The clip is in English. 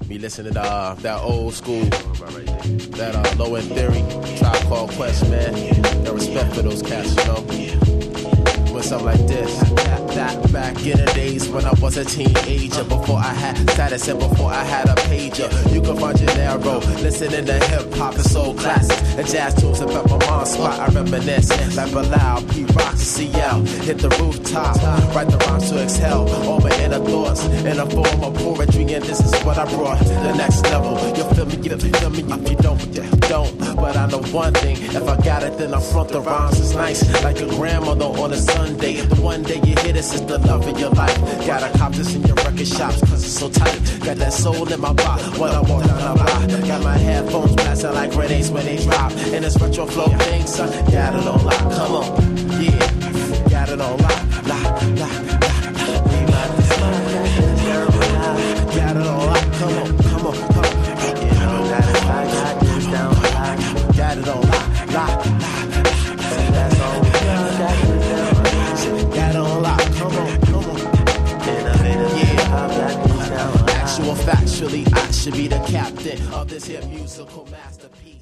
Be listening to that old school, that Low End Theory, Tribe Called Quest, man. Got respect for those cats, you know. Doing something like this. Back in the days when I was a teenager, before I had status and before I had a pager. You can find your narrow, listening to hip hop and soul classics and jazz tunes up at my mom's spot. I reminisce like Bilal, P. Rock, CL. Hit the rooftop, write the rhymes to exhale all my inner thoughts in a form of poetry, and this is what I brought to the next level. You feel me? You feel me? If you don't, you don't. But I know one thing: if I got it, then I front the rhymes. It's nice, like your grandmother on a Sunday. If the one day you hear this, it's the love of your life. Gotta cop this in your record shops, cause it's so tight. Got that soul in my body when I walk down the block. Got my headphones blasting like grenades when they drop. And this retro flow thing, son, got it on lock. Come on, yeah, got it on lock, lock, lock, lock. Got it on lock, come on, come on, come on. Got it on lock, lock, lock. That's all we got. Got it on lock, come on, come on. Yeah, actual factually, I should be the captain of this here musical masterpiece.